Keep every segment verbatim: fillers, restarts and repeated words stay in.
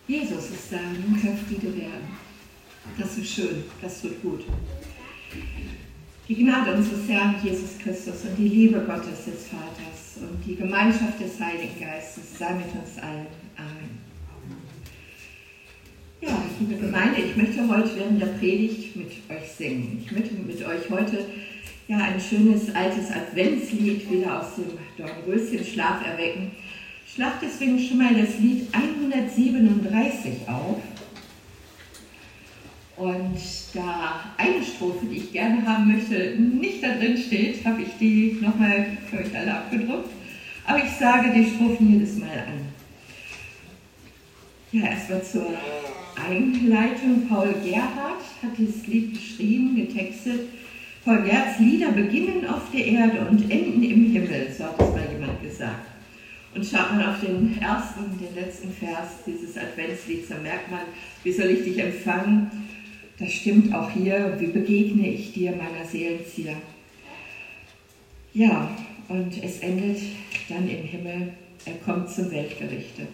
Jesus ist da, nun kann Friede werden. Das ist schön, das tut gut. Die Gnade unseres Herrn Jesus Christus und die Liebe Gottes des Vaters und die Gemeinschaft des Heiligen Geistes sei mit uns allen. Amen. Ja, liebe Gemeinde, ich möchte heute während der Predigt mit euch singen. Ich möchte mit euch heute ja, ein schönes altes Adventslied wieder aus dem Dornröschen-Schlaf erwecken. Ich schlage deswegen schon mal das Lied hundertsiebenunddreißig auf. Und da eine Strophe, die ich gerne haben möchte, nicht da drin steht, habe ich die nochmal für euch alle abgedruckt. Aber ich sage die Strophen jedes Mal an. Ja, erstmal zur Einleitung. Paul Gerhardt hat dieses Lied geschrieben, getextet. Paul Gerhardts Lieder beginnen auf der Erde und enden im Himmel, so hat es mal jemand gesagt. Und schaut man auf den ersten, den letzten Vers dieses Adventslieds, dann merkt man, wie soll ich dich empfangen? Das stimmt auch hier, wie begegne ich dir, meiner Seelenzieher? Ja, und es endet dann im Himmel, er kommt zum Weltgerichte.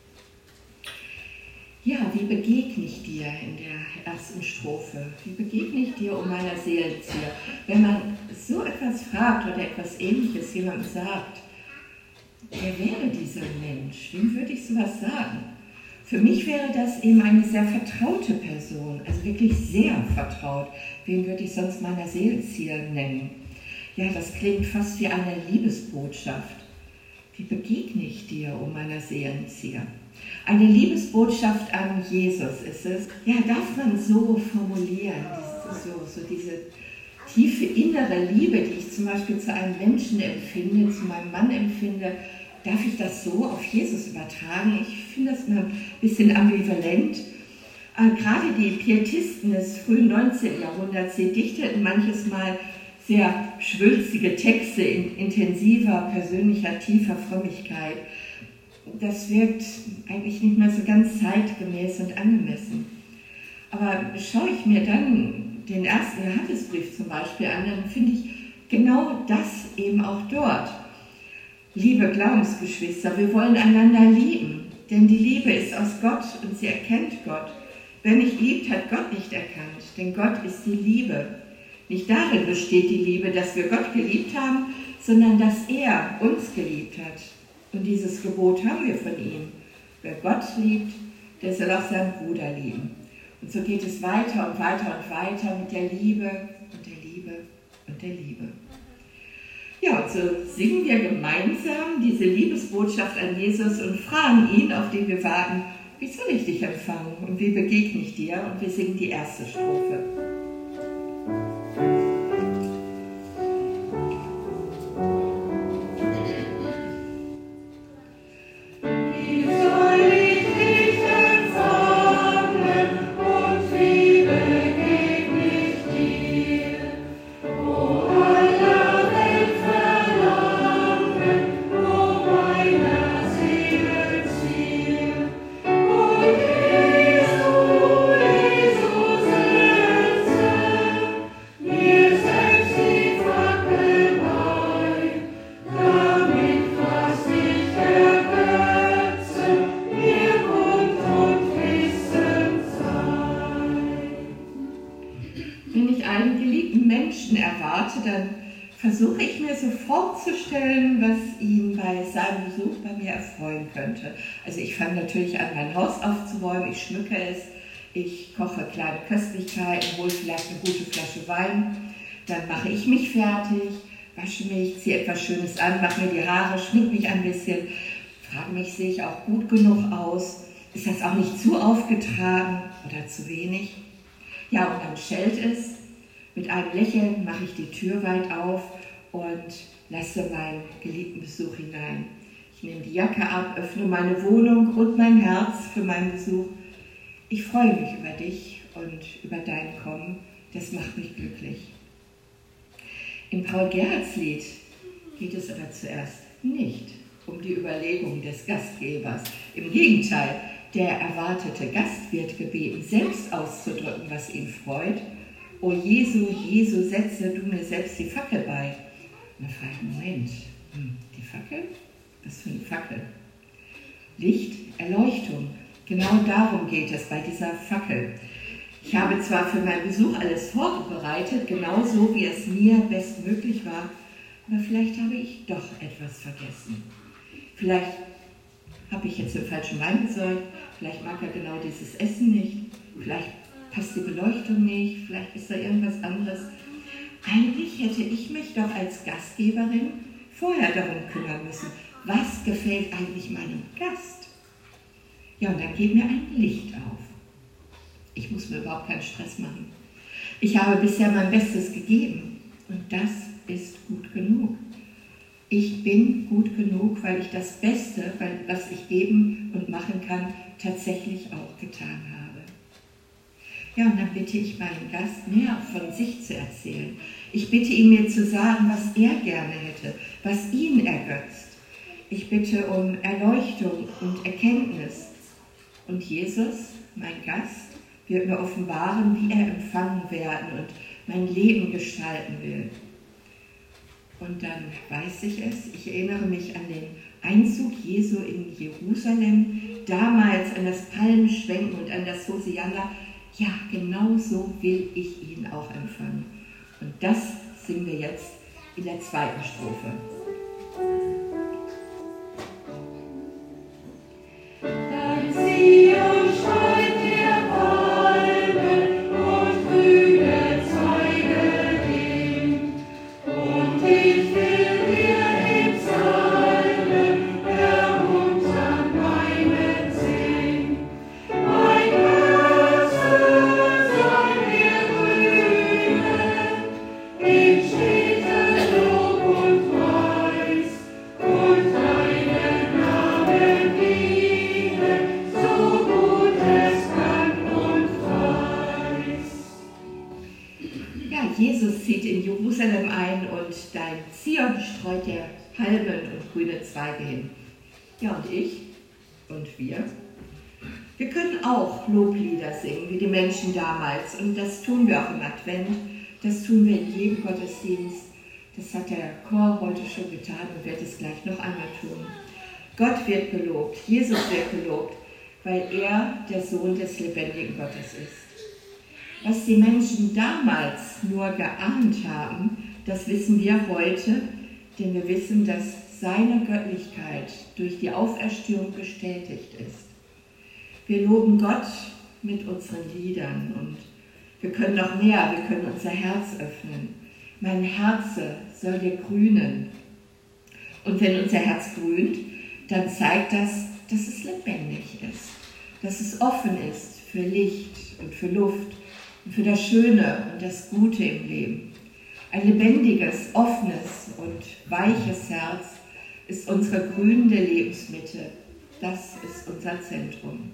Ja, wie begegne ich dir in der ersten Strophe? Wie begegne ich dir, um meiner Seelenzieher? Wenn man so etwas fragt oder etwas Ähnliches jemandem sagt, wer wäre dieser Mensch? Wem würde ich sowas sagen? Für mich wäre das eben eine sehr vertraute Person, also wirklich sehr vertraut. Wen würde ich sonst meiner Seelenzieher nennen? Ja, das klingt fast wie eine Liebesbotschaft. Wie begegne ich dir, um meiner Seelenzieher? Eine Liebesbotschaft an Jesus ist es. Ja, darf man so formulieren, so, so diese tiefe innere Liebe, die ich zum Beispiel zu einem Menschen empfinde, zu meinem Mann empfinde, darf ich das so auf Jesus übertragen? Ich finde das immer ein bisschen ambivalent. Aber gerade die Pietisten des frühen neunzehnten Jahrhunderts, sie dichteten manches Mal sehr schwülstige Texte in intensiver, persönlicher, tiefer Frömmigkeit. Das wirkt eigentlich nicht mehr so ganz zeitgemäß und angemessen. Aber schaue ich mir dann den ersten Johannesbrief zum Beispiel an, dann finde ich genau das eben auch dort. Liebe Glaubensgeschwister, wir wollen einander lieben, denn die Liebe ist aus Gott und sie erkennt Gott. Wer nicht liebt, hat Gott nicht erkannt, denn Gott ist die Liebe. Nicht darin besteht die Liebe, dass wir Gott geliebt haben, sondern dass er uns geliebt hat. Und dieses Gebot haben wir von ihm. Wer Gott liebt, der soll auch seinen Bruder lieben. Und so geht es weiter und weiter und weiter mit der Liebe und der Liebe und der Liebe. Ja, und so singen wir gemeinsam diese Liebesbotschaft an Jesus und fragen ihn, auf den wir warten, wie soll ich dich empfangen und wie begegne ich dir? Und wir singen die erste Strophe. Versuche ich mir so vorzustellen, was ihn bei seinem Besuch bei mir erfreuen könnte. Also ich fange natürlich an, mein Haus aufzuräumen, ich schmücke es, ich koche kleine Köstlichkeiten, hole vielleicht eine gute Flasche Wein, dann mache ich mich fertig, wasche mich, ziehe etwas Schönes an, mache mir die Haare, schminke mich ein bisschen, frage mich, sehe ich auch gut genug aus, ist das auch nicht zu aufgetragen oder zu wenig? Ja, und dann schellt es. Mit einem Lächeln mache ich die Tür weit auf und lasse meinen geliebten Besuch hinein. Ich nehme die Jacke ab, öffne meine Wohnung und mein Herz für meinen Besuch. Ich freue mich über dich und über dein Kommen. Das macht mich glücklich. Im Paul Gerhardts Lied geht es aber zuerst nicht um die Überlegung des Gastgebers. Im Gegenteil, der erwartete Gast wird gebeten, selbst auszudrücken, was ihn freut. O Jesu, Jesu, setze du mir selbst die Fackel bei. Und dann frage ich, Moment, hm, die Fackel? Was für eine Fackel? Licht, Erleuchtung. Genau darum geht es bei dieser Fackel. Ich habe zwar für meinen Besuch alles vorbereitet, genauso wie es mir bestmöglich war, aber vielleicht habe ich doch etwas vergessen. Vielleicht habe ich jetzt den falschen Wein besorgt, vielleicht mag er genau dieses Essen nicht, vielleicht passt die Beleuchtung nicht, vielleicht ist da irgendwas anderes. Eigentlich hätte ich mich doch als Gastgeberin vorher darum kümmern müssen, was gefällt eigentlich meinem Gast? Ja, und dann geht mir ein Licht auf. Ich muss mir überhaupt keinen Stress machen. Ich habe bisher mein Bestes gegeben und das ist gut genug. Ich bin gut genug, weil ich das Beste, was ich geben und machen kann, tatsächlich auch getan habe. Ja, und dann bitte ich meinen Gast, mehr von sich zu erzählen. Ich bitte ihn, mir zu sagen, was er gerne hätte, was ihn ergötzt. Ich bitte um Erleuchtung und Erkenntnis. Und Jesus, mein Gast, wird mir offenbaren, wie er empfangen werden und mein Leben gestalten will. Und dann weiß ich es, ich erinnere mich an den Einzug Jesu in Jerusalem, damals an das Palmschwenken und an das Hosianna. Ja, genau so will ich ihn auch empfangen. Und das singen wir jetzt in der zweiten Strophe. Dann Zion schreit der Palmen und grüne Zweige hin. Und ich will dir im Psalmen ermuntern meinen Sinn. Mein Herz soll mir grünen, in Städten Lob und Preis, und deinen Namen dienen, so gut es kann und weiß. Ja, Jesus zieht in Jerusalem ein und dein Zion streut dir Palmen und grüne Zweige hin. Ja, und ich und wir, wir können auch Loblieder singen, wie die Menschen damals. Und das tun wir auch im Advent, das tun wir in jedem Gottesdienst. Das hat der Chor heute schon getan und wird es gleich noch einmal tun. Gott wird gelobt, Jesus wird gelobt, weil er der Sohn des lebendigen Gottes ist. Was die Menschen damals nur geahnt haben, das wissen wir heute, denn wir wissen, dass seine Göttlichkeit durch die Auferstehung bestätigt ist. Wir loben Gott mit unseren Liedern und wir können noch mehr, wir können unser Herz öffnen. Mein Herz soll dir grünen. Und wenn unser Herz grünt, dann zeigt das, dass es lebendig ist, dass es offen ist für Licht und für Luft und für das Schöne und das Gute im Leben. Ein lebendiges, offenes und weiches Herz ist unsere grünende Lebensmitte. Das ist unser Zentrum.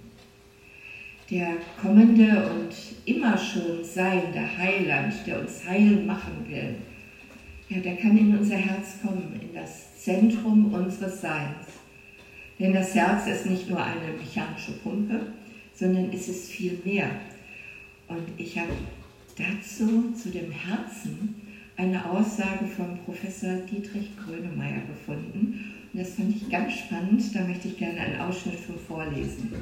Der kommende und immer schon seiende Heiland, der uns heil machen will, ja, der kann in unser Herz kommen, in das Zentrum unseres Seins. Denn das Herz ist nicht nur eine mechanische Pumpe, sondern es ist viel mehr. Und ich habe dazu, zu dem Herzen, eine Aussage von Professor Dietrich Grönemeyer gefunden. Und das fand ich ganz spannend, da möchte ich gerne einen Ausschnitt von vorlesen.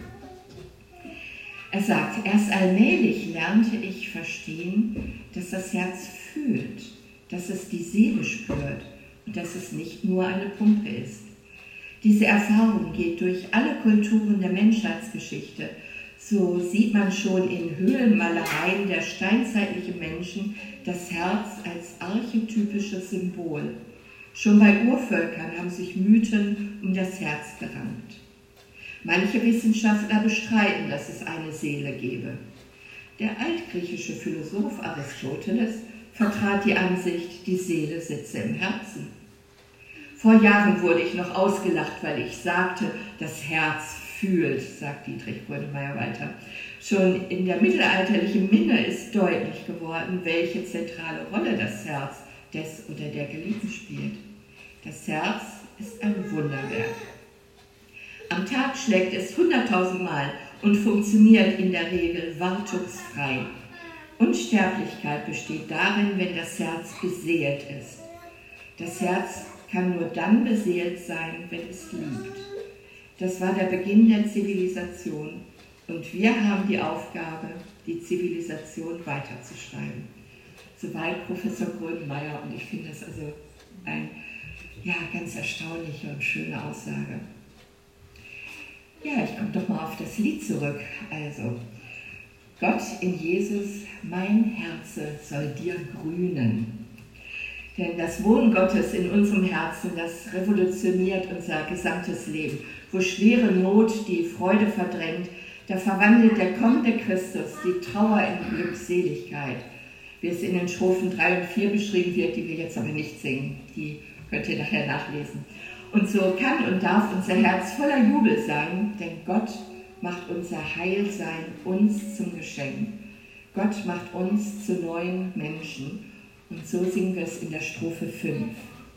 Er sagt, erst allmählich lernte ich verstehen, dass das Herz fühlt, dass es die Seele spürt und dass es nicht nur eine Pumpe ist. Diese Erfahrung geht durch alle Kulturen der Menschheitsgeschichte. So sieht man schon in Höhlenmalereien der steinzeitlichen Menschen das Herz als archetypisches Symbol. Schon bei Urvölkern haben sich Mythen um das Herz gerankt. Manche Wissenschaftler bestreiten, dass es eine Seele gebe. Der altgriechische Philosoph Aristoteles vertrat die Ansicht, die Seele sitze im Herzen. Vor Jahren wurde ich noch ausgelacht, weil ich sagte, das Herz fühlt, sagt Dietrich Grönemeyer weiter. Schon in der mittelalterlichen Minne ist deutlich geworden, welche zentrale Rolle das Herz des oder der Geliebten spielt. Das Herz ist ein Wunderwerk. Am Tag schlägt es hunderttausend Mal und funktioniert in der Regel wartungsfrei. Unsterblichkeit besteht darin, wenn das Herz beseelt ist. Das Herz kann nur dann beseelt sein, wenn es liebt. Das war der Beginn der Zivilisation. Und wir haben die Aufgabe, die Zivilisation weiterzuschreiben. Soweit Professor Grönemeyer, und ich finde das also eine ja, ganz erstaunliche und schöne Aussage. Ja, ich komme doch mal auf das Lied zurück. Also, Gott in Jesus, mein Herze soll dir grünen. Denn das Wohnen Gottes in unserem Herzen, das revolutioniert unser gesamtes Leben. Wo schwere Not die Freude verdrängt, da verwandelt der kommende Christus die Trauer in Glückseligkeit. Wie es in den Strophen drei und vier beschrieben wird, die wir jetzt aber nicht singen. Die könnt ihr nachher nachlesen. Und so kann und darf unser Herz voller Jubel sein, denn Gott macht unser Heilsein uns zum Geschenk. Gott macht uns zu neuen Menschen. Und so singen wir es in der Strophe fünf.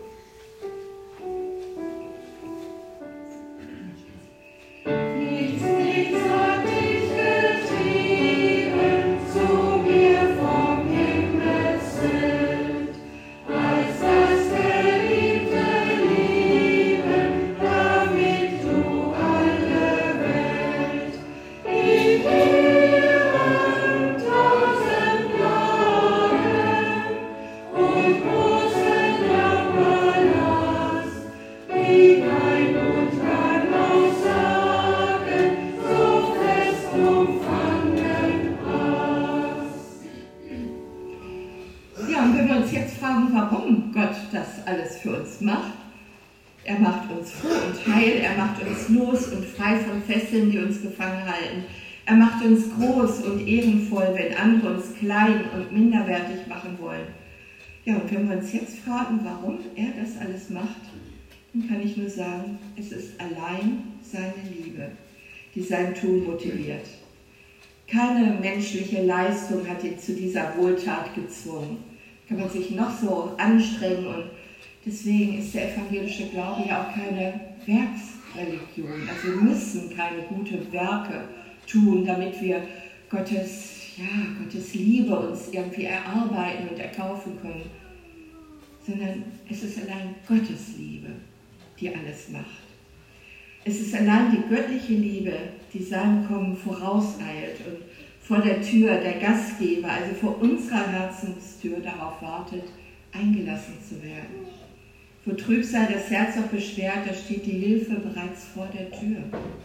Er macht uns froh und heil, er macht uns los und frei von Fesseln, die uns gefangen halten. Er macht uns groß und ehrenvoll, wenn andere uns klein und minderwertig machen wollen. Ja, und wenn wir uns jetzt fragen, warum er das alles macht, dann kann ich nur sagen, es ist allein seine Liebe, die sein Tun motiviert. Keine menschliche Leistung hat ihn zu dieser Wohltat gezwungen. Kann man sich noch so anstrengen, und deswegen ist der evangelische Glaube ja auch keine Werksreligion. Also wir müssen keine guten Werke tun, damit wir Gottes, ja, Gottes Liebe uns irgendwie erarbeiten und erkaufen können. Sondern es ist allein Gottes Liebe, die alles macht. Es ist allein die göttliche Liebe, die sein Kommen vorauseilt und vor der Tür der Gastgeber, also vor unserer Herzenstür darauf wartet, eingelassen zu werden. Wo Trübsal das Herz auch beschwert, da steht die Hilfe bereits vor der Tür.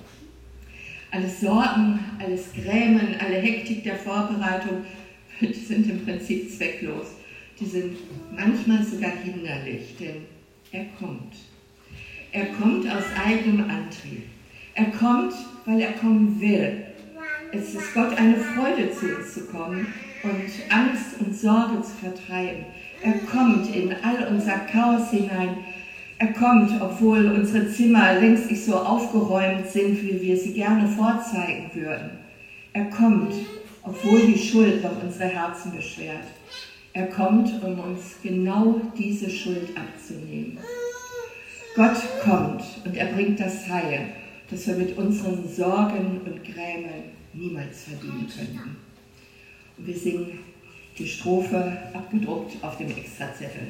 Alles Sorgen, alles Grämen, alle Hektik der Vorbereitung, die sind im Prinzip zwecklos. Die sind manchmal sogar hinderlich, denn er kommt. Er kommt aus eigenem Antrieb. Er kommt, weil er kommen will. Es ist Gott eine Freude, zu uns zu kommen und Angst und Sorge zu vertreiben. Er kommt in all unser Chaos hinein. Er kommt, obwohl unsere Zimmer längst nicht so aufgeräumt sind, wie wir sie gerne vorzeigen würden. Er kommt, obwohl die Schuld noch unsere Herzen beschwert. Er kommt, um uns genau diese Schuld abzunehmen. Gott kommt und er bringt das Heil, das wir mit unseren Sorgen und Grämen niemals verdienen könnten. Und wir singen die Strophe abgedruckt auf dem Extrazettel.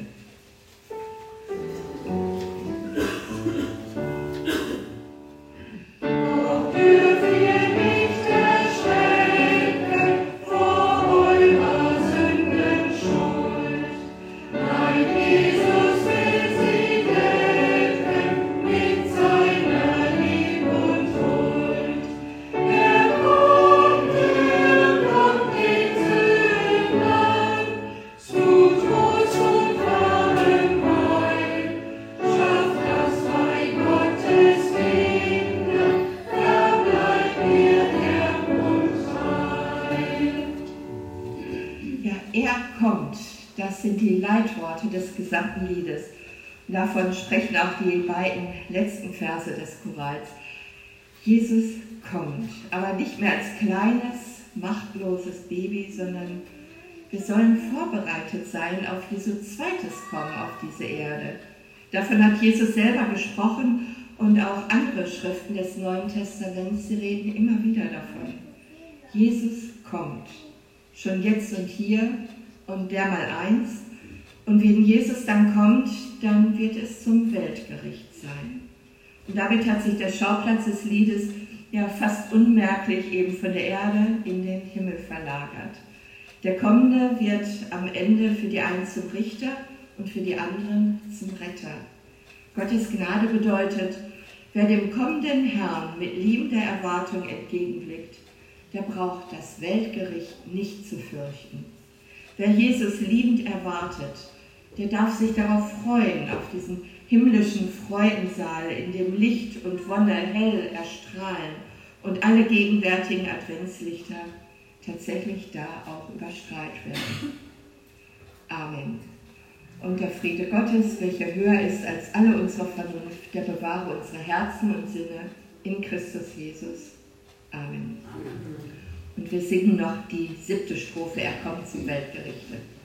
Des gesamten Liedes. Und davon sprechen auch die beiden letzten Verse des Chorals. Jesus kommt, aber nicht mehr als kleines, machtloses Baby, sondern wir sollen vorbereitet sein auf Jesu zweites Kommen auf diese Erde. Davon hat Jesus selber gesprochen und auch andere Schriften des Neuen Testaments, sie reden immer wieder davon. Jesus kommt, schon jetzt und hier und dermaleins. Und wenn Jesus dann kommt, dann wird es zum Weltgericht sein. Und damit hat sich der Schauplatz des Liedes ja fast unmerklich eben von der Erde in den Himmel verlagert. Der Kommende wird am Ende für die einen zum Richter und für die anderen zum Retter. Gottes Gnade bedeutet, wer dem kommenden Herrn mit liebender Erwartung entgegenblickt, der braucht das Weltgericht nicht zu fürchten. Wer Jesus liebend erwartet, der darf sich darauf freuen, auf diesen himmlischen Freudensaal, in dem Licht und Wonne hell erstrahlen und alle gegenwärtigen Adventslichter tatsächlich da auch überstrahlt werden. Amen. Und der Friede Gottes, welcher höher ist als alle unsere Vernunft, der bewahre unsere Herzen und Sinne in Christus Jesus. Amen. Amen. Und wir singen noch die siebte Strophe, er kommt zum Weltgerichte.